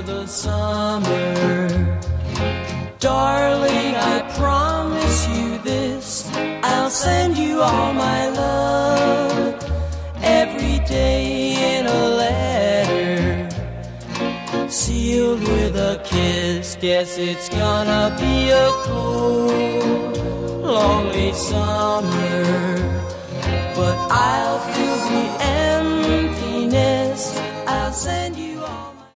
the summer. Darling, I promise you this, I'll send you all my love every day in a letter, sealed with a kiss. Guess it's gonna be a cold, lonely summer, but I